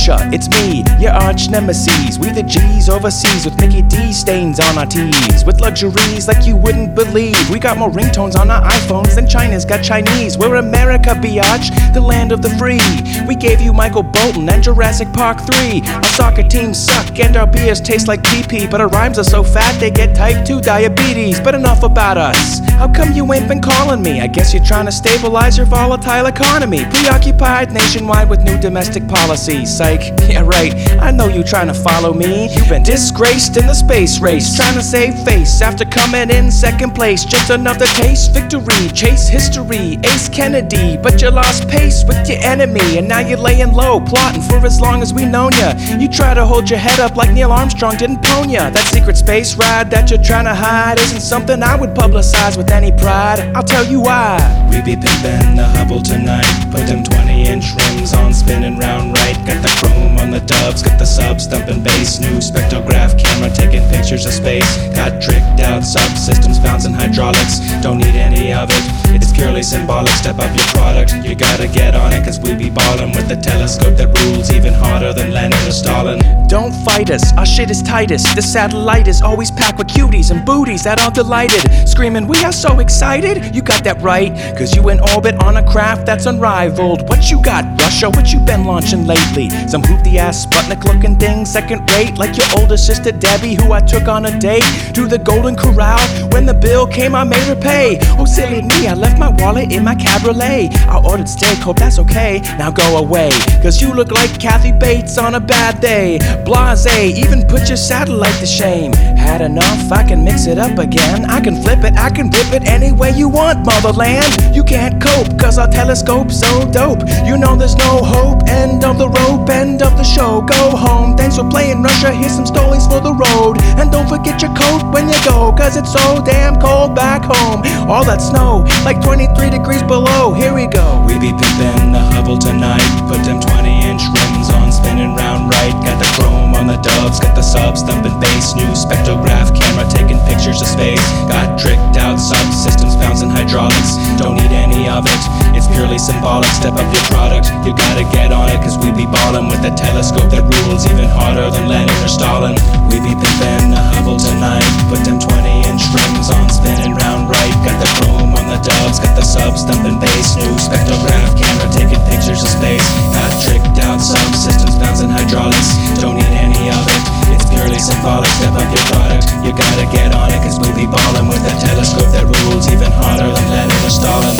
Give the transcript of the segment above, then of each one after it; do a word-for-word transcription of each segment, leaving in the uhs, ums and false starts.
Russia, it's me, your arch nemesis. We the G's overseas with Mickey D stains on our tees. With luxuries like you wouldn't believe. We got more ringtones on our iPhones than China's got Chinese. We're America, biatch, the land of the free. We gave you Michael Bolton and Jurassic Park three. Our soccer teams suck and our beers taste like pee-pee. But our rhymes are so fat they get type two diabetes. But enough about us. How come you ain't been calling me? I guess you're trying to stabilize your volatile economy. Preoccupied nationwide with new domestic policies. Psych, yeah right, I know you trying to follow me. You've been disgraced in the space race, trying to save face after coming in second place. Just another taste, victory, chase history, Ace Kennedy. But you lost pace with your enemy, and now you're laying low, plotting for as long as we known ya. You try to hold your head up like Neil Armstrong didn't pwn ya. That secret space ride that you're trying to hide isn't something I would publicize with any pride. I'll tell you why. We be pimpin' the Hubble tonight. Put them twenty inch rims on, spinning round right. Got the chrome on the dubs, got the subs thumping bass. New spectrograph camera taking pictures of space. Got tricked out subsystems, bouncing hydraulics. Don't need any of it, it's purely symbolic. Step up your product, you gotta get on it. Cause we be ballin' with the telescope that rules, even harder than Leonard or Stalin. Don't fight us, our shit is tightest. The satellite is always packed with cuties and booties that are delighted. Screaming, we are so excited. You got that right, cause you in orbit on a craft that's unrivaled. What you got, Russia? What you been launching lately? Some hoopty ass Sputnik looking thing, second rate. Like your older sister Debbie, who I took on a date to the Golden Corral. When the bill came I made her pay. Oh silly me, I left my wallet in my cabriolet. I ordered steak, hope that's okay. Now go away, cause you look like Kathy Bates on a bad day. Blase, even put your satellite to shame. Had enough, I can mix it up again. I can flip it, I can rip it any way you want, motherland. You can't cope, cause our telescope's so dope. You know there's no hope, end of the rope, end of the show. Go home, thanks for playing Russia, here's some stolies for the road. And don't forget your coat when you go, cause it's so damn cold back home. All that snow, like twenty-three degrees below, here we go. We be pimpin' the Hubble tonight. Put them twenty inch rims on, spinning round right. Got the chrome on the dubs, got the subs thumping bass. New spectrograph camera taking pictures of space. Got tricked out subsystems, bouncing hydraulics. Don't need any of it, it's purely symbolic. Step up your product, you gotta get on it. Cause we be ballin' with a telescope that rules, even harder than Lenin or Stalin. We be pimpin' the Hubble tonight. Put them twenty inch rims on, spinning round right. Got the chrome on the dubs, got the subs thumping bass. New spectrograph camera taking pictures of space. Got tricked out subsystems, bouncing hydraulics. Don't need any of it, it's purely symbolic. Step up your product, you gotta get on it. Cause we be ballin' with a telescope that rules, even harder than Lenin or Stalin.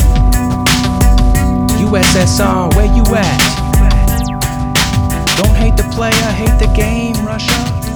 U S S R, where you at? Don't hate the player, hate the game, Russia.